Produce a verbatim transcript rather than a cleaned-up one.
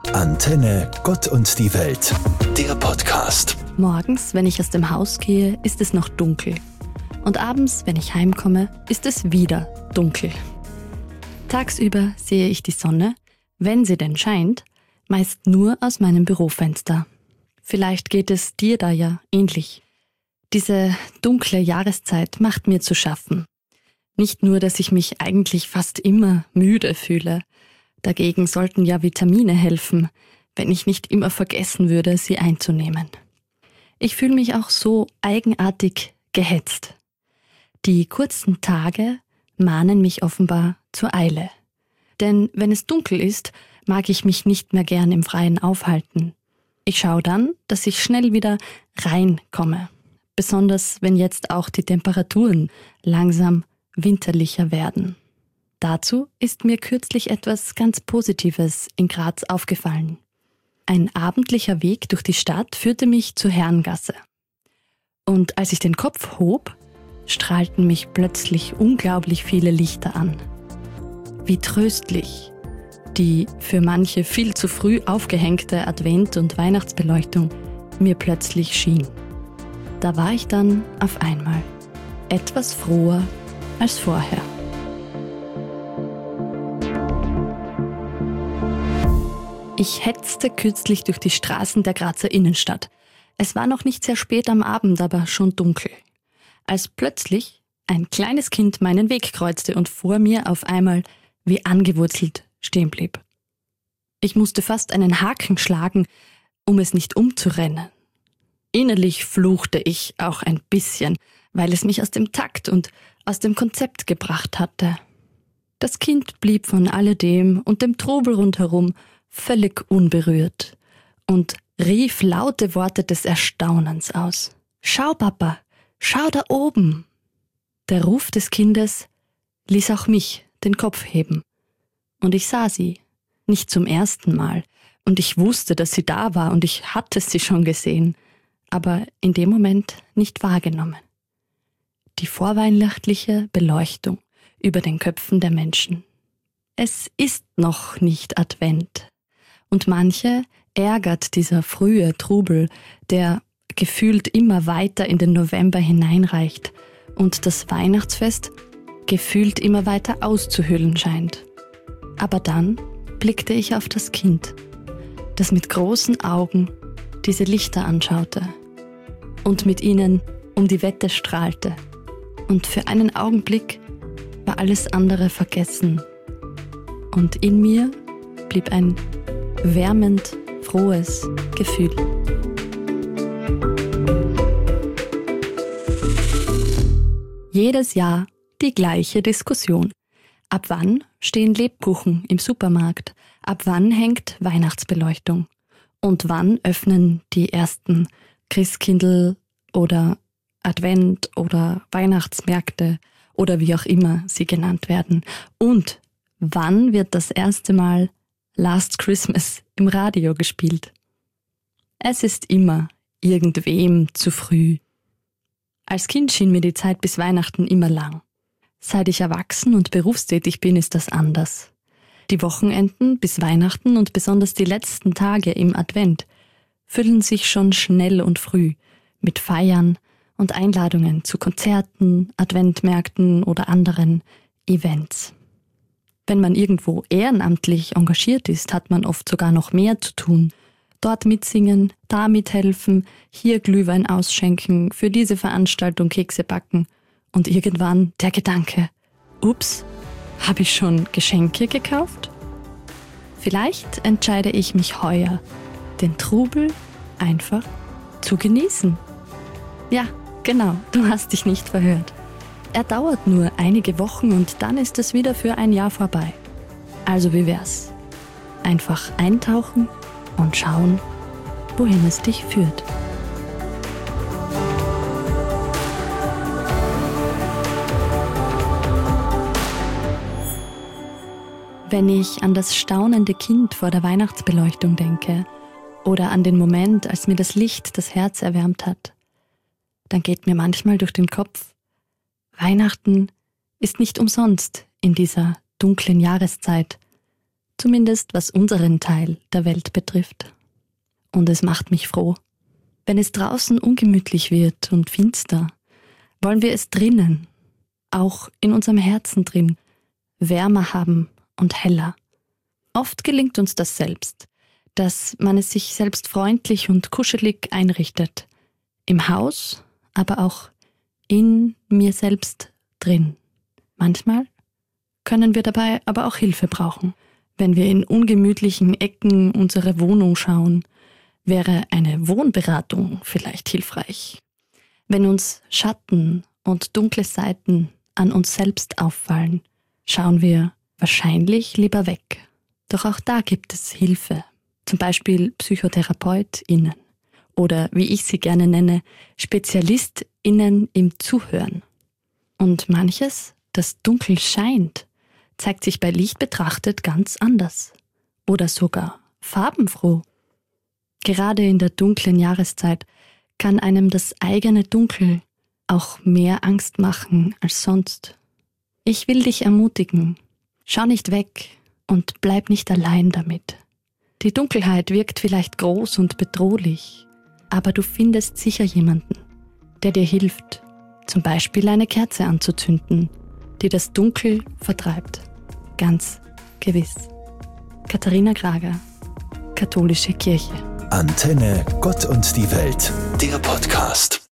Antenne Gott und die Welt, der Podcast. Morgens, wenn ich aus dem Haus gehe, ist es noch dunkel. Und abends, wenn ich heimkomme, ist es wieder dunkel. Tagsüber sehe ich die Sonne, wenn sie denn scheint, meist nur aus meinem Bürofenster. Vielleicht geht es dir da ja ähnlich. Diese dunkle Jahreszeit macht mir zu schaffen. Nicht nur, dass ich mich eigentlich fast immer müde fühle. Dagegen sollten ja Vitamine helfen, wenn ich nicht immer vergessen würde, sie einzunehmen. Ich fühle mich auch so eigenartig gehetzt. Die kurzen Tage mahnen mich offenbar zur Eile. Denn wenn es dunkel ist, mag ich mich nicht mehr gern im Freien aufhalten. Ich schaue dann, dass ich schnell wieder reinkomme. Besonders wenn jetzt auch die Temperaturen langsam winterlicher werden. Dazu ist mir kürzlich etwas ganz Positives in Graz aufgefallen. Ein abendlicher Weg durch die Stadt führte mich zur Herrengasse. Und als ich den Kopf hob, strahlten mich plötzlich unglaublich viele Lichter an. Wie tröstlich die für manche viel zu früh aufgehängte Advent- und Weihnachtsbeleuchtung mir plötzlich schien. Da war ich dann auf einmal etwas froher als vorher. Ich hetzte kürzlich durch die Straßen der Grazer Innenstadt. Es war noch nicht sehr spät am Abend, aber schon dunkel. Als plötzlich ein kleines Kind meinen Weg kreuzte und vor mir auf einmal wie angewurzelt stehen blieb. Ich musste fast einen Haken schlagen, um es nicht umzurennen. Innerlich fluchte ich auch ein bisschen, weil es mich aus dem Takt und aus dem Konzept gebracht hatte. Das Kind blieb von alledem und dem Trubel rundherum völlig unberührt und rief laute Worte des Erstaunens aus. »Schau, Papa, schau da oben!« Der Ruf des Kindes ließ auch mich den Kopf heben. Und ich sah sie, nicht zum ersten Mal. Und ich wusste, dass sie da war und ich hatte sie schon gesehen, aber in dem Moment nicht wahrgenommen. Die vorweihnachtliche Beleuchtung über den Köpfen der Menschen. Es ist noch nicht Advent. Und manche ärgert dieser frühe Trubel, der gefühlt immer weiter in den November hineinreicht und das Weihnachtsfest gefühlt immer weiter auszuhöhlen scheint. Aber dann blickte ich auf das Kind, das mit großen Augen diese Lichter anschaute und mit ihnen um die Wette strahlte. Und für einen Augenblick war alles andere vergessen. Und in mir blieb ein wärmend frohes Gefühl. Jedes Jahr die gleiche Diskussion. Ab wann stehen Lebkuchen im Supermarkt? Ab wann hängt Weihnachtsbeleuchtung? Und wann öffnen die ersten Christkindl oder Advent oder Weihnachtsmärkte oder wie auch immer sie genannt werden? Und wann wird das erste Mal Last Christmas im Radio gespielt? Es ist immer irgendwem zu früh. Als Kind schien mir die Zeit bis Weihnachten immer lang. Seit ich erwachsen und berufstätig bin, ist das anders. Die Wochenenden bis Weihnachten und besonders die letzten Tage im Advent füllen sich schon schnell und früh mit Feiern und Einladungen zu Konzerten, Adventmärkten oder anderen Events. Wenn man irgendwo ehrenamtlich engagiert ist, hat man oft sogar noch mehr zu tun. Dort mitsingen, da mithelfen, hier Glühwein ausschenken, für diese Veranstaltung Kekse backen. Und irgendwann der Gedanke, ups, habe ich schon Geschenke gekauft? Vielleicht entscheide ich mich heuer, den Trubel einfach zu genießen. Ja, genau, du hast dich nicht verhört. Er dauert nur einige Wochen und dann ist es wieder für ein Jahr vorbei. Also wie wär's? Einfach eintauchen und schauen, wohin es dich führt. Wenn ich an das staunende Kind vor der Weihnachtsbeleuchtung denke oder an den Moment, als mir das Licht das Herz erwärmt hat, dann geht mir manchmal durch den Kopf, Weihnachten ist nicht umsonst in dieser dunklen Jahreszeit Zumindest was unseren Teil der Welt betrifft. Und es macht mich froh. Wenn es draußen ungemütlich wird und finster, wollen wir es drinnen, auch in unserem Herzen drin, wärmer haben und heller. Oft gelingt uns das selbst, dass man es sich selbst freundlich und kuschelig einrichtet. Im Haus, aber auch in mir selbst drin. Manchmal können wir dabei aber auch Hilfe brauchen. Wenn wir in ungemütlichen Ecken unserer Wohnung schauen, wäre eine Wohnberatung vielleicht hilfreich. Wenn uns Schatten und dunkle Seiten an uns selbst auffallen, schauen wir wahrscheinlich lieber weg. Doch auch da gibt es Hilfe, zum Beispiel PsychotherapeutInnen oder, wie ich sie gerne nenne, SpezialistInnen im Zuhören. Und manches, das dunkel scheint, zeigt sich bei Licht betrachtet ganz anders oder sogar farbenfroh. Gerade in der dunklen Jahreszeit kann einem das eigene Dunkel auch mehr Angst machen als sonst. Ich will dich ermutigen, schau nicht weg und bleib nicht allein damit. Die Dunkelheit wirkt vielleicht groß und bedrohlich, aber du findest sicher jemanden, der dir hilft, zum Beispiel eine Kerze anzuzünden, die das Dunkel vertreibt. Ganz gewiss. Katharina Grager, Katholische Kirche. Antenne Gott und die Welt, der Podcast.